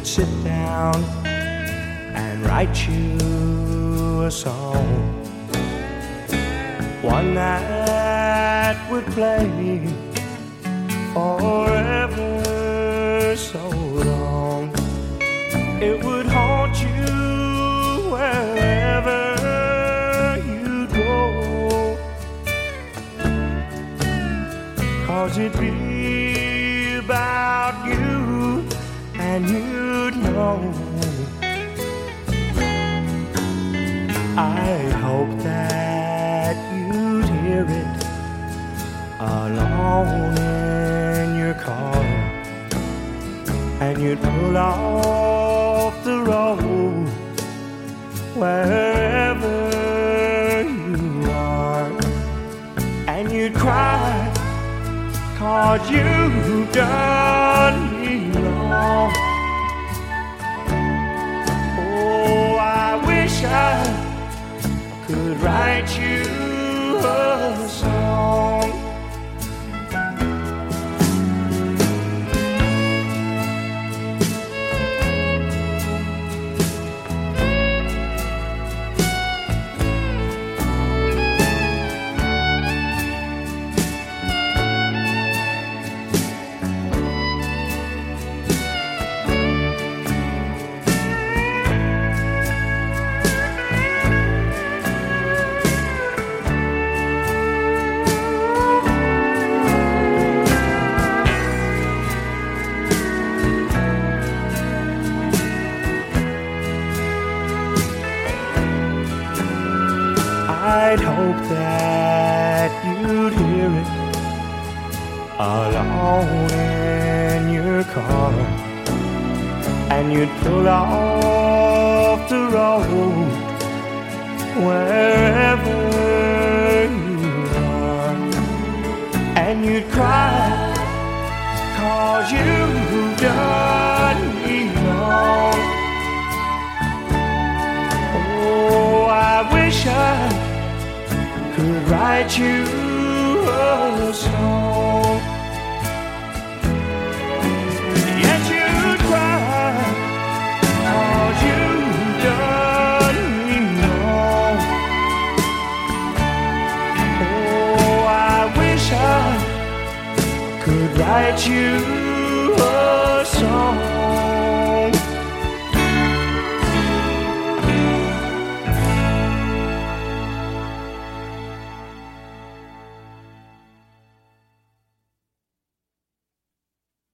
sit down and write you a song, one that would play forever so long. It would haunt you wherever you go, 'cause it'd be about you and you'd know. I hope that you'd hear it alone in your car, and you'd pull off the road wherever you are, and you'd cry 'cause you've done me wrong. Oh, I wish I could write you a song. I'd hope that you'd hear it alone in your car, and you'd pull off the road wherever you are, and you'd cry 'cause you've done me wrong. Oh, I wish I could write you a song. Yes, you'd cry 'cause you've done me wrong. Oh, I wish I could write you